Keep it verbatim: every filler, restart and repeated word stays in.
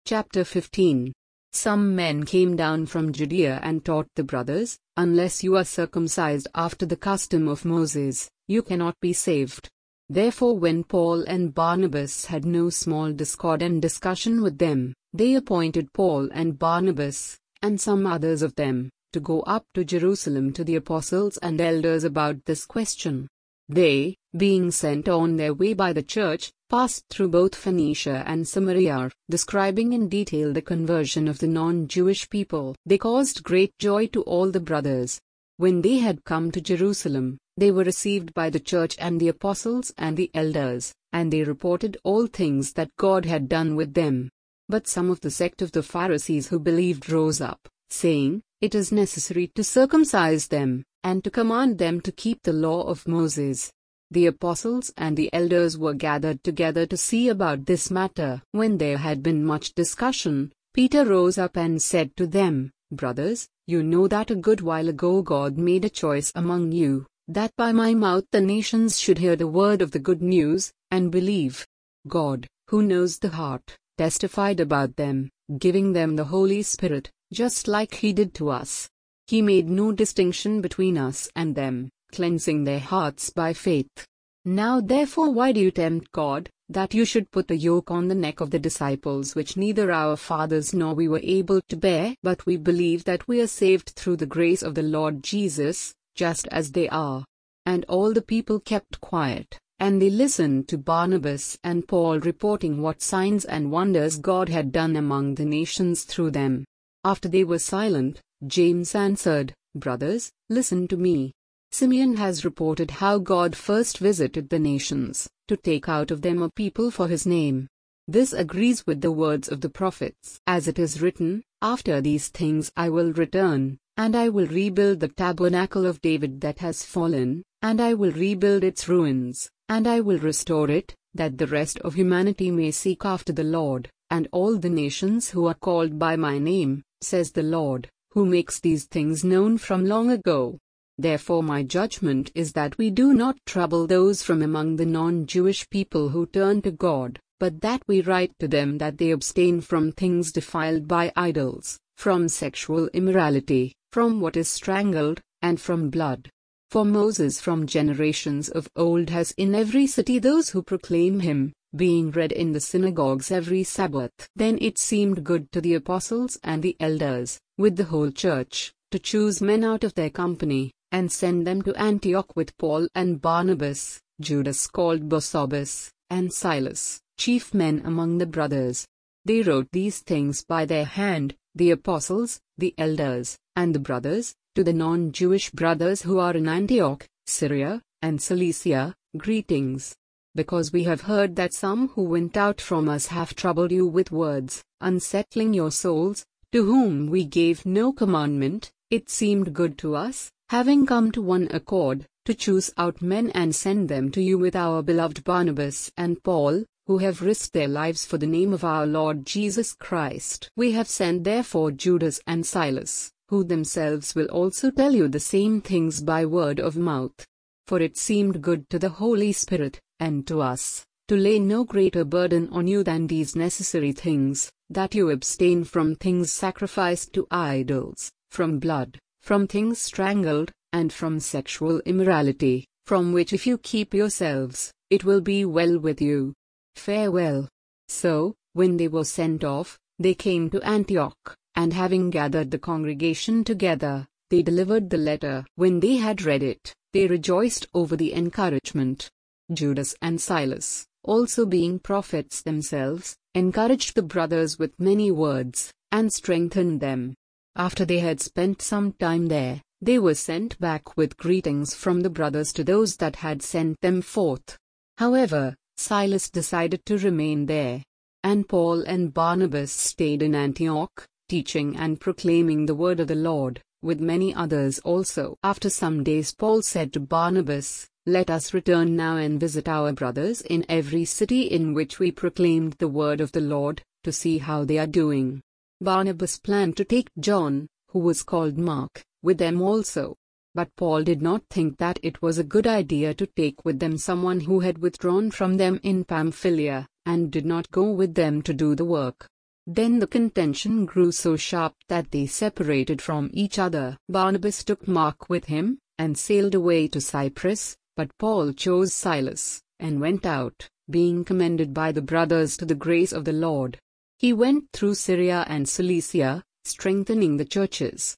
Chapter fifteen. Some men came down from Judea and taught the brothers, "Unless you are circumcised after the custom of Moses, you cannot be saved." Therefore when Paul and Barnabas had no small discord and discussion with them, they appointed Paul and Barnabas, and some others of them, to go up to Jerusalem to the apostles and elders about this question. They, being sent on their way by the church, passed through both Phoenicia and Samaria, describing in detail the conversion of the non-Jewish people. They caused great joy to all the brothers. When they had come to Jerusalem, they were received by the church and the apostles and the elders, and they reported all things that God had done with them. But some of the sect of the Pharisees who believed rose up, saying, "It is necessary to circumcise them, and to command them to keep the law of Moses." The apostles and the elders were gathered together to see about this matter. When there had been much discussion, Peter rose up and said to them, "Brothers, you know that a good while ago God made a choice among you, that by my mouth the nations should hear the word of the good news, and believe. God, who knows the heart, testified about them, giving them the Holy Spirit, just like He did to us. He made no distinction between us and them, cleansing their hearts by faith. Now therefore why do you tempt God, that you should put a yoke on the neck of the disciples which neither our fathers nor we were able to bear? But we believe that we are saved through the grace of the Lord Jesus, just as they are." And all the people kept quiet, and they listened to Barnabas and Paul reporting what signs and wonders God had done among the nations through them. After they were silent, James answered, "Brothers, listen to me. Simeon has reported how God first visited the nations, to take out of them a people for His name. This agrees with the words of the prophets. As it is written, 'After these things I will return, and I will rebuild the tabernacle of David that has fallen, and I will rebuild its ruins, and I will restore it, that the rest of humanity may seek after the Lord, and all the nations who are called by my name, says the Lord, who makes these things known from long ago.' Therefore my judgment is that we do not trouble those from among the non-Jewish people who turn to God, but that we write to them that they abstain from things defiled by idols, from sexual immorality, from what is strangled, and from blood. For Moses from generations of old has in every city those who proclaim him, being read in the synagogues every Sabbath." Then it seemed good to the apostles and the elders, with the whole church, to choose men out of their company, and send them to Antioch with Paul and Barnabas, Judas called Barsabas, and Silas, chief men among the brothers. They wrote these things by their hand, the apostles, the elders, and the brothers, to the non-Jewish brothers who are in Antioch, Syria, and Cilicia, greetings. Because we have heard that some who went out from us have troubled you with words, unsettling your souls, to whom we gave no commandment, it seemed good to us, having come to one accord, to choose out men and send them to you with our beloved Barnabas and Paul, who have risked their lives for the name of our Lord Jesus Christ. We have sent therefore Judas and Silas, who themselves will also tell you the same things by word of mouth. For it seemed good to the Holy Spirit, and to us, to lay no greater burden on you than these necessary things, that you abstain from things sacrificed to idols, from blood, from things strangled, and from sexual immorality, from which if you keep yourselves, it will be well with you. Farewell." So, when they were sent off, they came to Antioch, and having gathered the congregation together, they delivered the letter. When they had read it, they rejoiced over the encouragement. Judas and Silas, also being prophets themselves, encouraged the brothers with many words, and strengthened them. After they had spent some time there, they were sent back with greetings from the brothers to those that had sent them forth. However, Silas decided to remain there. And Paul and Barnabas stayed in Antioch, teaching and proclaiming the word of the Lord, with many others also. After some days Paul said to Barnabas, "Let us return now and visit our brothers in every city in which we proclaimed the word of the Lord, to see how they are doing." Barnabas planned to take John, who was called Mark, with them also. But Paul did not think that it was a good idea to take with them someone who had withdrawn from them in Pamphylia, and did not go with them to do the work. Then the contention grew so sharp that they separated from each other. Barnabas took Mark with him, and sailed away to Cyprus, but Paul chose Silas, and went out, being commended by the brothers to the grace of the Lord. He went through Syria and Cilicia, strengthening the churches.